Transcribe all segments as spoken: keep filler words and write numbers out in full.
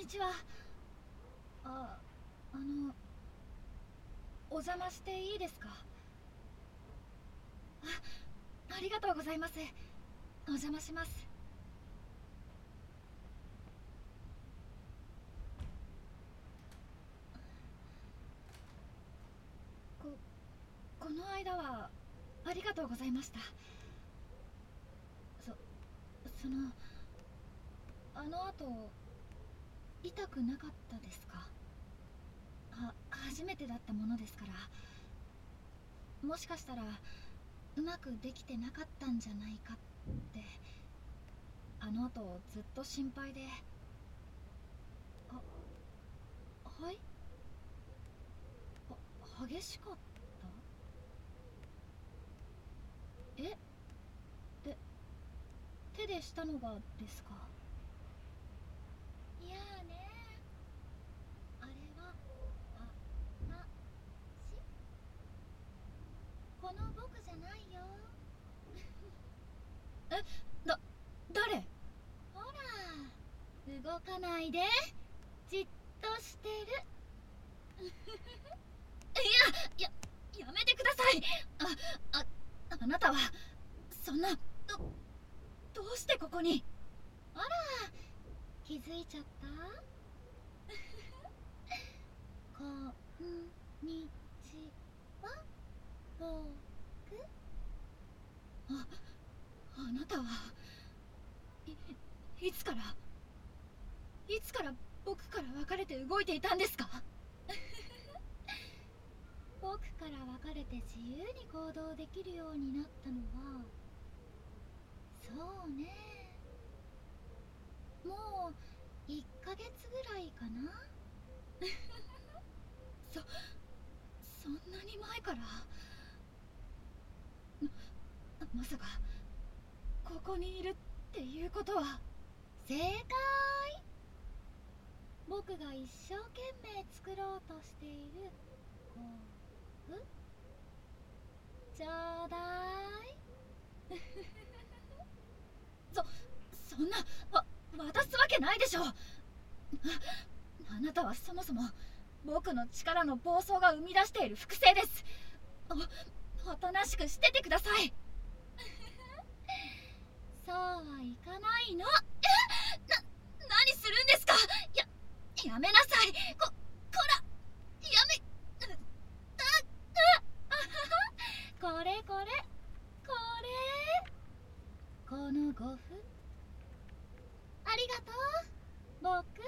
ちは。あ、あの、お邪魔していいですか？あ、ありがとうございます。お邪魔します。こ、この間はありがとうございました。そ、その、あの後、痛くなかったですか？は、初めてだったものですから、もしかしたらうまくできてなかったんじゃないかって、あの後ずっと心配で。あ、はい。あ、激しかった？え、で、手でしたのがですか？いやーねー、あれは、あ、ま、し、この僕じゃないよ。え、だ、誰？ほら、動かないで、じっとしてる。いや、や、やめてください。あ、あ、あなたは、そんな、ど、どうしてここに？あら、気づいちゃった？こんにちは、僕。あ、あなたは、い、いつから、いつから僕から別れて動いていたんですか？僕から別れて自由に行動できるようになったのは、そうね、もういっかげつぐらいかな。そ、そんなに前から。ま、まさかここにいるっていうことは。正解。僕が一生懸命作ろうとしている豆腐、ちょうだい。そ、そんな、わ、渡すわけないでしょ。あ、あなたはそもそも僕の力の暴走が生み出している複製です。お、おとなしくしててください。そうはいかないの。な、何するんですか？や、やめなさい。こ、こら、やめ、う、あ、あ、これこれ、これ。このごふ、ありがとう、僕。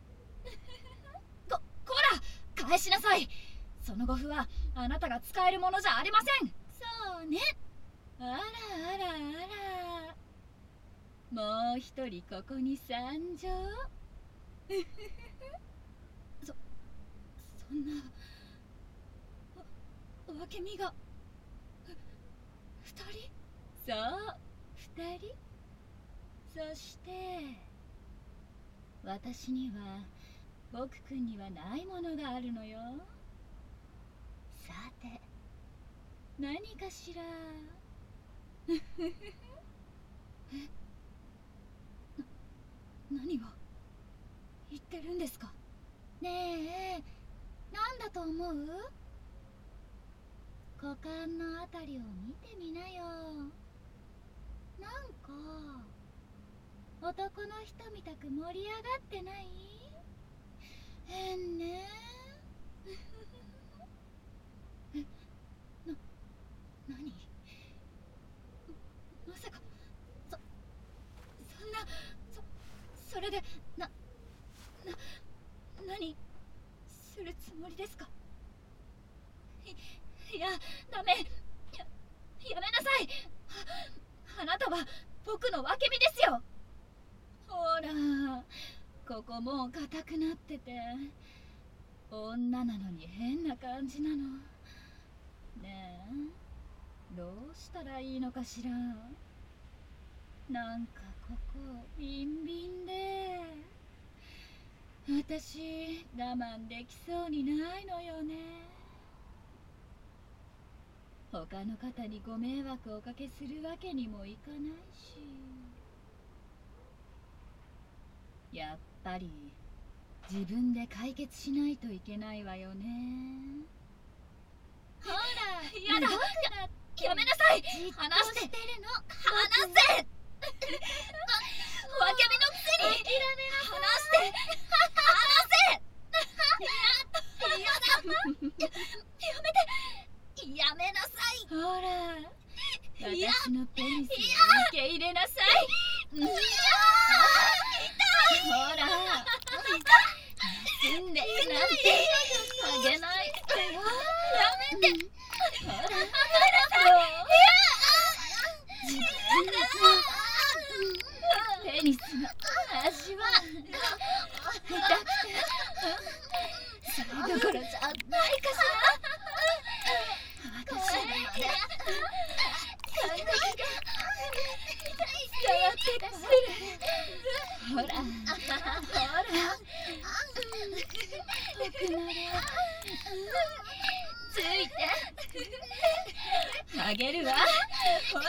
こ、こら、返しなさい。そのごふはあなたが使えるものじゃありません。そうね。あらあらあら。もう一人ここに参上。そ、そんな、わ、分け身が、ふ、二人？そう、二人。そして、私には、僕くんにはないものがあるのよ。さて、何かしら。え、な、何を言ってるんですか？ねえ、なんだと思う？股間のあたりを見てみなよ。なんか男の人みたく盛り上がってない？変ね。え、な、何？ま、まさか、そ、そんな、そ、それで、な、な、何するつもりですか？い、いや、ダメ。や、やめなさい。あ、あなたは僕の分け身ですよ。ほら、ここもう硬くなってて、女なのに変な感じなの。ねえ、どうしたらいいのかしら。なんかここビンビンで、私我慢できそうにないのよね。他の方にご迷惑をおかけするわけにもいかないし。やっぱり自分で解決しないといけないわよね。ほら、 やだ、や、やめなさい。話して。話せ。わけめのくせに。話して。話せ。やだ。やめて。やめなさい。 ほら、私のペニスを受け入れなさい。 いや、 ほら、住んでなんてあげないってよ。 やめて。 ほら、ペニスの味は痛くて、それどころじゃないかしら。私の感覚が伝わってくる。ほら、ほら、よくなれ。ついてあげるわ。ほら、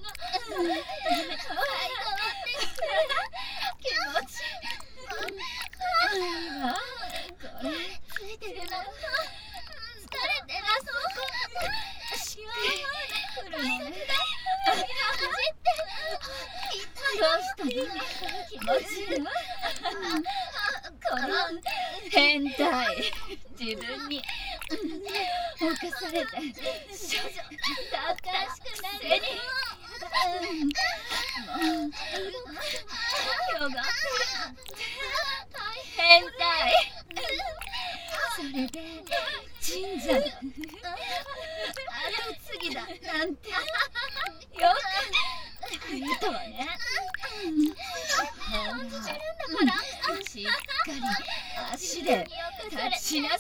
気持ちいいわ。これついてるの。疲れてなそう。しっかりくるのね。どうしたの？気持ちいいの？この変態、自分に侵されて少女だったくせに、もうよが変態。それで神社の後継ぎだなんてよく言うとはね。ほら、しっかり足で立ちなさい。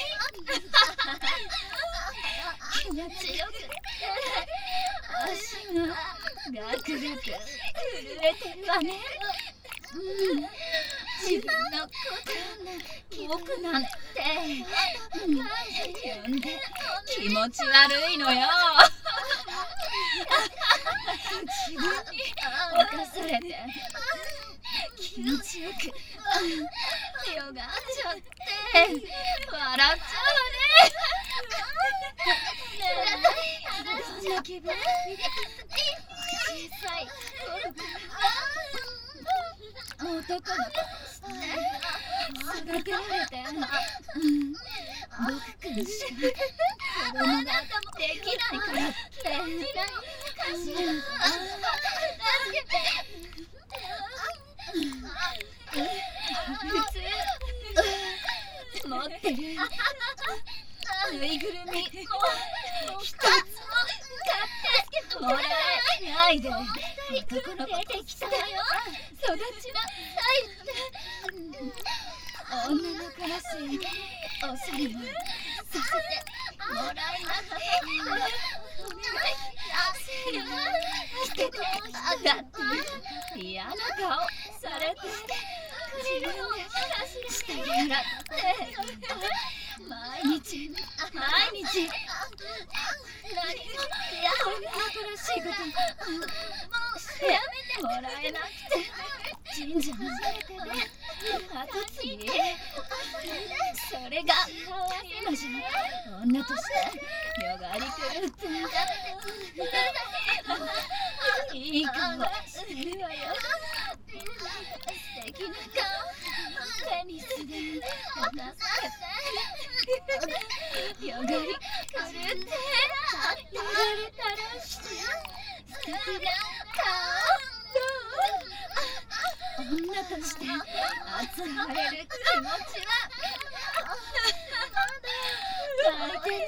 気持ちよく足がガクガク震えてるわね。うん、自分のこと僕なんて呼んで気持ち悪いのよ。自分に侵されて気持ちよくよがっちゃって笑っちゃうわね。どんな気分？小さい頃から男の子として育てられて、僕くんしか子供ができないからって普通持ってるぬいぐるみ一つも買ってもらえないで男の子として育ちなさいって女の子らしいおしゃれもさせてもらえなくてしてこだって嫌な顔されて自分でしてやらって毎日毎日何も女の子らしいことしてもらえなくて神社の後継ぎそれが今じゃ女としてよがり狂っていい顔してるわよ。素敵な顔ペニスで渡されてよがり狂ってよがれたらして素敵な顔女として扱われる気持ちは相手に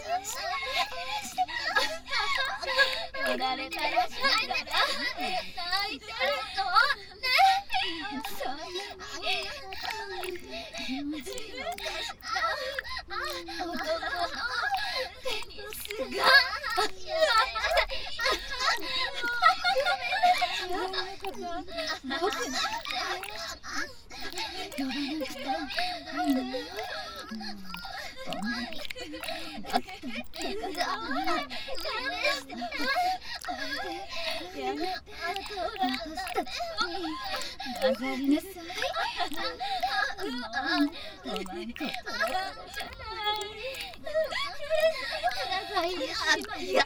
してよがれたらしながら泣いてるのね。そんなに気持ちいい男のペニスが僕なんて呼ばなくていいのよ。そんなにだったってかじゃやめて私たちに混ざりなさい。 おまんことろじゃない長い島にぐちゃぐちゃ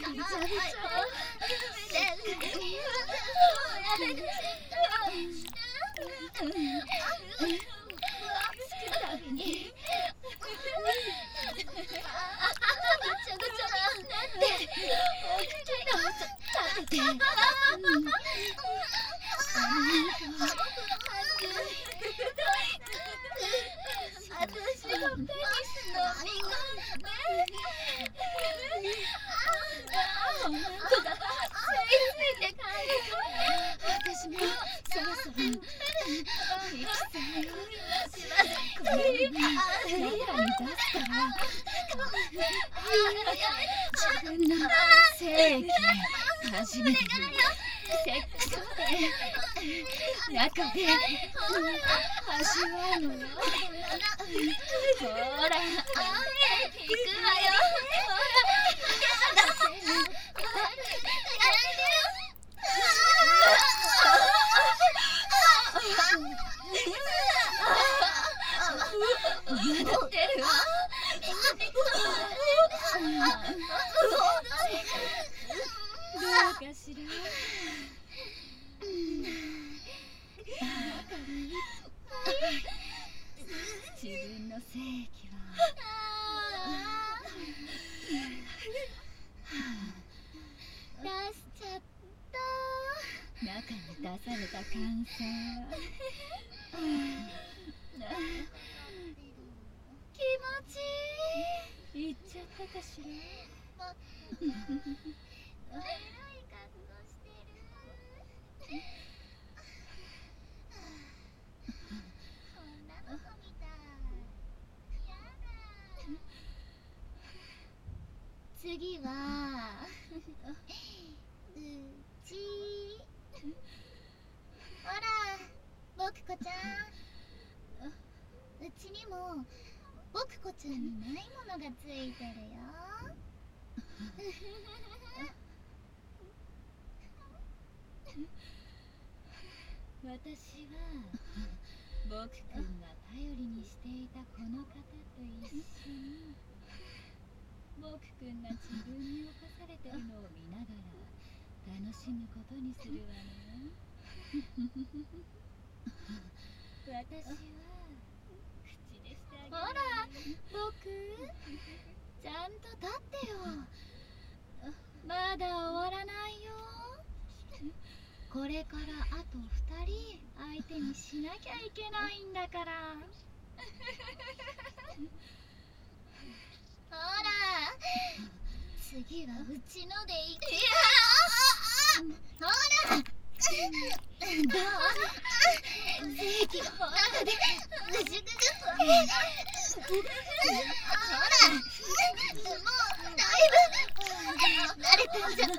私もそろそろ行きたいよ。これに中に出すから自分の正義初めてのセックスで中で味わうのよ。ほら行くわよ。まだ出るわ。どうかしら。自分の正義は出しちゃった。中に出された感想気持ちいい。言っちゃったかしら。エロい格好してる。女の子みたい。やだ。次はうち。ほら、僕子ちゃん。うちにも僕子ちゃんにないものがついてるよ。私は僕くんが頼りにしていたこの方と一緒に僕くんが自分に侵されてるのを見ながら楽しむことにするわね。私は口でしてあげる。ほら、僕ちゃんと立ってよ。まだ終わらないよ。これからあとふたり相手にしなきゃいけないんだから。ほら、次はうちのでいくよ。ほら、どう？正義が中でぐじゅぐじゅ。ほら、もうだいぶ慣れたんじゃない？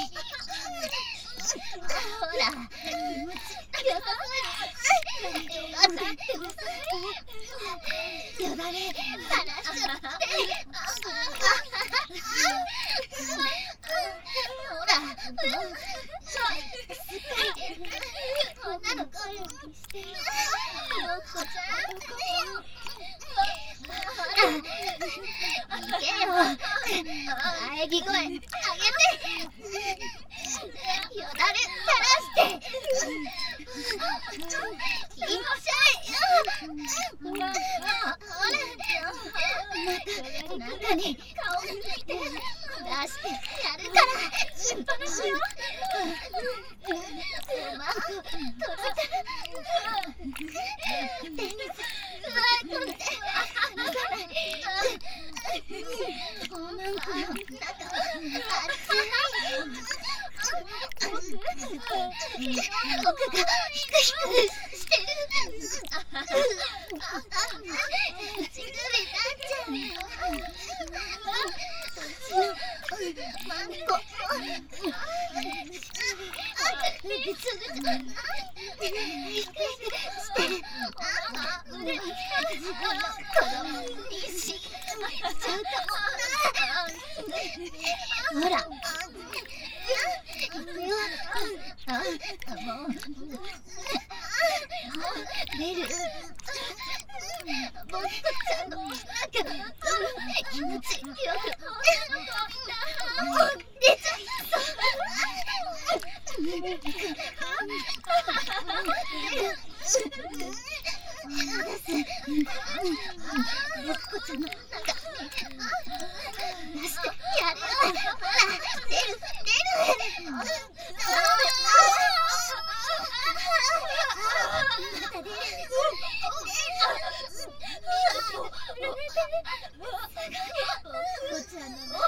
ほら、気持ちよさそうにわかってます。よだれ垂らしちゃって。ほら、すっかり女の子にしてよ。僕子ちゃん。ほら、行けよ。喘ぎ声上げて。よだれ垂らしていっちゃえよ。ほら、また中に顔抜いて出してやるからしっぱなしよ。うまく取れたら手に取って離さない。おまんこの中は熱い。僕がヒクヒクしてる。乳首立っちゃうよ。マンコぐつぐつヒクヒクして腕に自分の子供にしちゃうかも。ほら行くよ。あ、もう出る。 僕ちゃんの中気持ちよく出ちゃい僕ちゃんの中出してやるよ。出る出るまだ出る僕ちゃんの中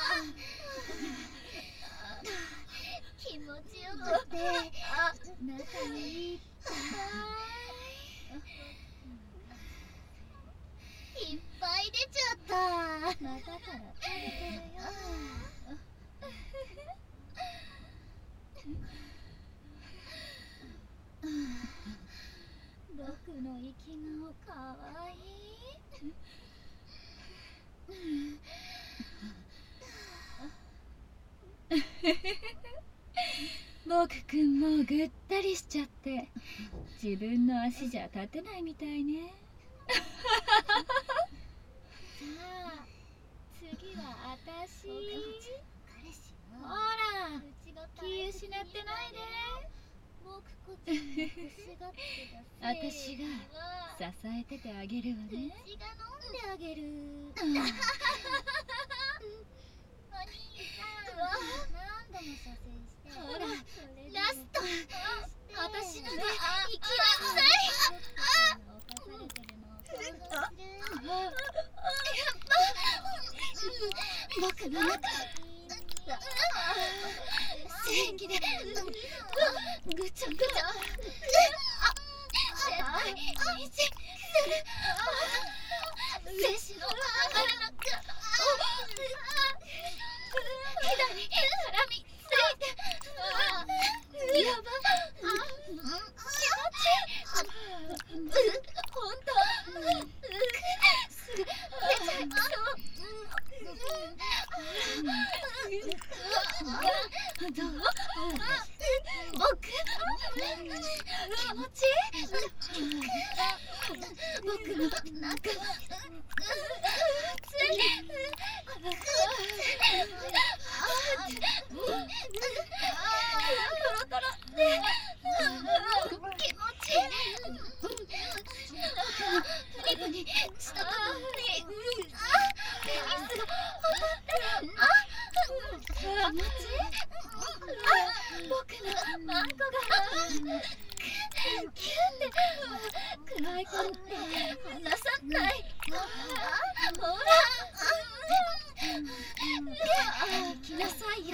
気持ちよくて中にいっぱいいっぱい出ちゃった。またから食べてるよ。僕の生き顔かわいい。 僕くんもぐったりしちゃって自分の足じゃ立てないみたいね。 じゃあ次はあたし。ほら気失ってないで。僕こっちに欲しがってたせい。 私が支えててあげるわね。 うちが飲んであげる。お兄さん何度も射精してほらラスト私ので行きなさい。僕の中正義でぐちゃぐちゃ絶対維持する。精子の離れなく左絡みついてやば気持ちいい。ほんとすぐ出ちゃいそう。どう？僕気持ちいい。僕の中ついトロトロで気持ちいい。プニプニしたところにペニスが当たってる。気持ちいい。僕のマンコがキュンって食らい込んで離さない。ほら行きなさいよ。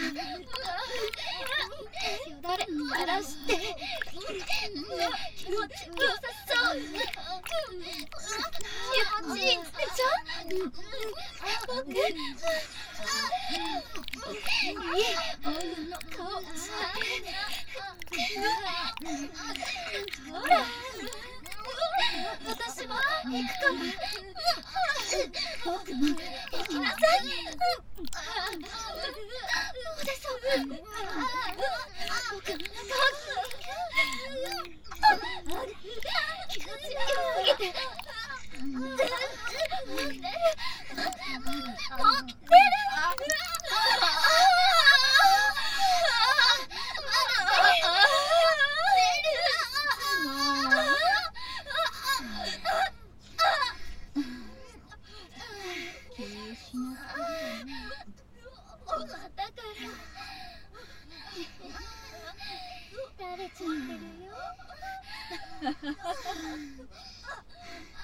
よだれ垂らして気持ちよさそう。気持ちいいでしょ。僕いい女の顔してほら私も行くから僕も行きなさい。どうでしょう。僕の中気持ちよすぎてもう出る。だから垂れちゃってるよ。